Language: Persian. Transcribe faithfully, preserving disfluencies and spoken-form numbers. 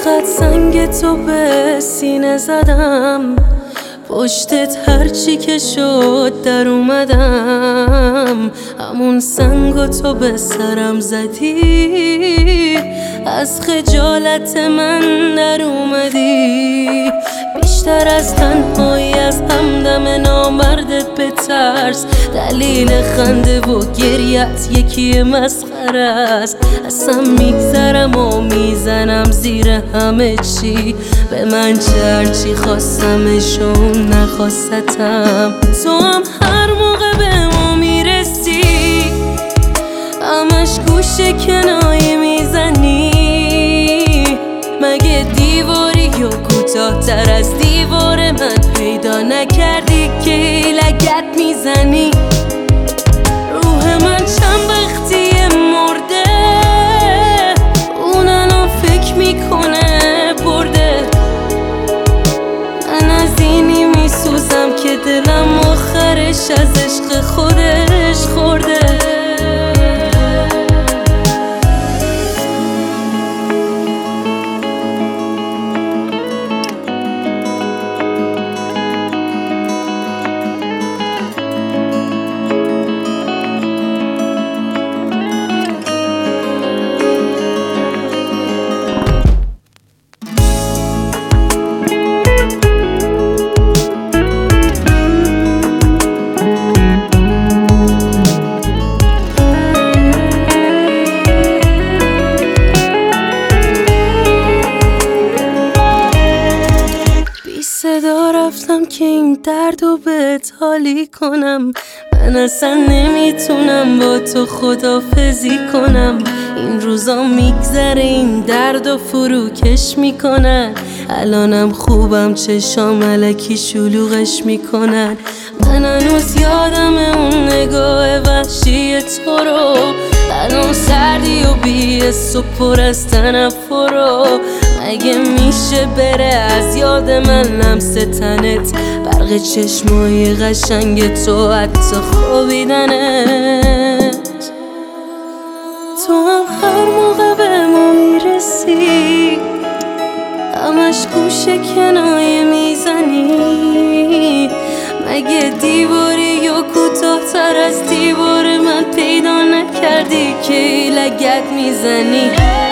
چقدر سنگ تو به سینه زدم، پشتت هرچی که شد در اومدم. همون سنگو تو به سرم زدی، از خجالت من در اومدی. بیشتر از تنهایی از همدم نامردت بترس، دلیل خنده و گریت یکی مسخره است. اصلا میگذرم و میزنم زیر همه چی، به من چه هرچی خواستمشون نخواستم. تو هم هر موقع به ما میرسی همش گوشه کنایه میزنی. مگه دیواری یا کوتاه تر از دیوار من پیدا نکردی که لگد میزنی؟ روح من چند وقتی مرده، اون الان فکر میکنه برده. من از اینی میسوزم که دلم آخرش از عشق خودش خورده. صدا رفتم که این دردو بهت حالی کنم. من اصلا نمیتونم با تو خدافزی کنم. این روزا میگذره این دردو فروکش میکنن. الانم خوبم چشام الکی شلوغش میکنن. من هنوز یادم اون نگاه وحشی تو رو، الان سردی و بی‌حس و پر از تنفرو. مگه میشه بره از یاد من لمس تنت، برق چشمای قشنگ تو حتی خوابیدنت؟ تو هم هر موقع به ما میرسی همش گوشه کنایه میزنی. مگه دیواری یا کوتاه تر از دیوار من پیدا نکردی که لگد میزنی؟